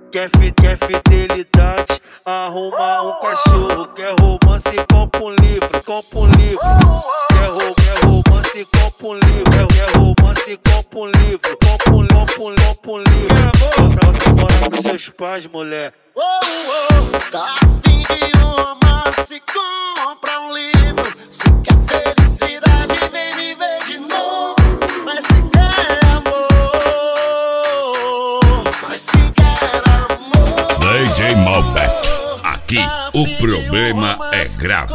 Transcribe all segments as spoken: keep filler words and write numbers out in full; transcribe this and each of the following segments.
Quer, fi, quer fidelidade, arruma um cachorro. Quer romance, compra um livro, compra um livro. Quer, ro, quer romance, compra um livro. Quer romance, compra um livro. Compra um, compra um, compra um livro. Pra morar com seus pais, mulher. Oh, oh, tá afim de um romance, compra um livro. Se quer felicidade, vem me ver de novo. Mas se quer amor, mas se quer amor, D J Malbec, aqui o problema é grave.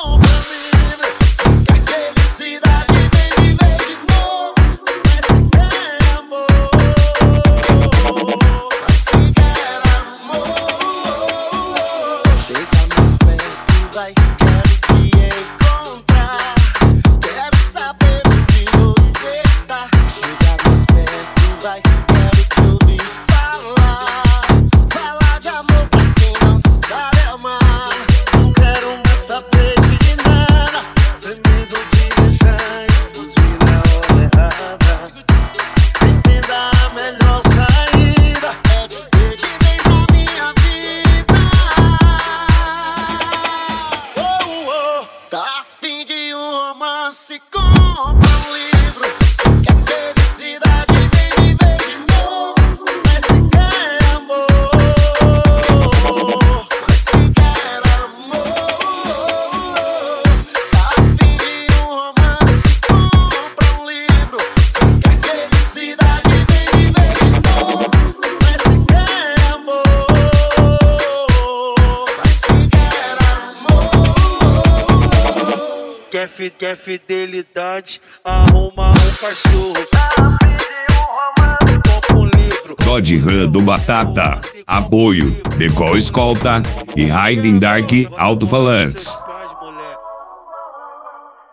Se compra um livro, se quer felicidade, vem me ver de novo. Mas se quer amor, mas se quer amor, tá afim de um romance, compra um livro. Se quer felicidade, vem me ver de novo. Mas se quer amor, mas se quer amor. Quer, fi, quer fidelidade, arruma um cachorro. Compra um livro. Dodge Ram do Batata, apoio, Decol Escolta e Hiding Dark Alto-Falantes.